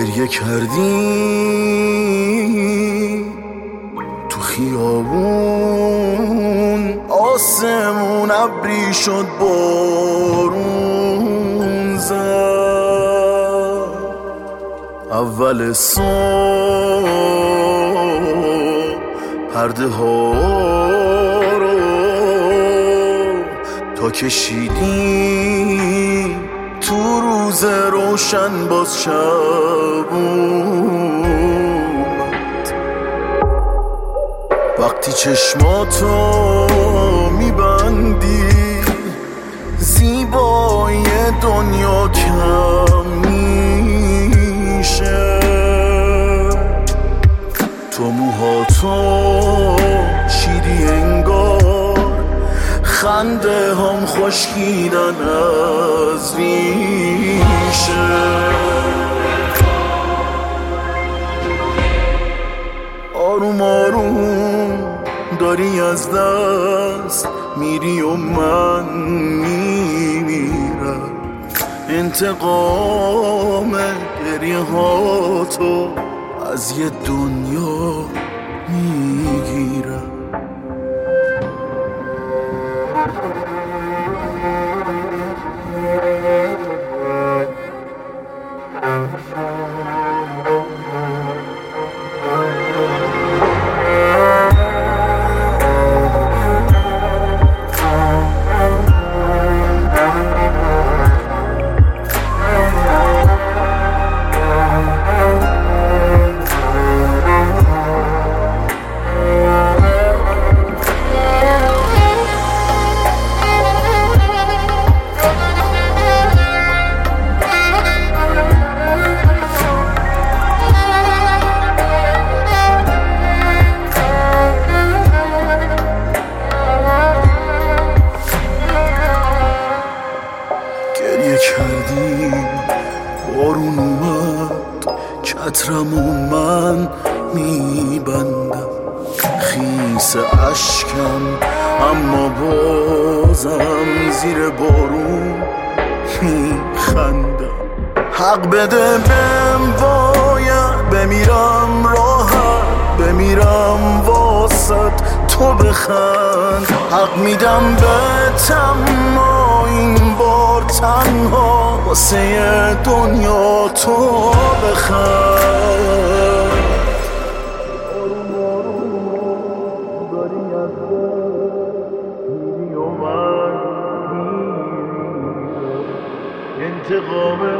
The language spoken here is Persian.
گریه کردی تو خیابون، آسمون ابری شد بارون زد. اول صبح پرده ها رو تا کشیدی تو روز روشن، باز شب اومد. وقتی چشماتو میبندی زیبایی دنیا کم میشه. تو موهاتو چیدی انگار خنده هم خشکیدن از ریشه. آروم آروم داری از دست میری و من میمیرم. انتقام گریه هاتو از یه دنیا میگیرم. کردیم بارون اومد، چترمو من میبندم، خیس اشکم اما بازم زیر بارون میخندم. حق بده بهم، باید بمیرم راحت، بمیرم واسط تو بخند. حق میدم بهتم این بار تنها واسه دنیا تو بخند. آروم آروم داری از میری و من میری، انتقام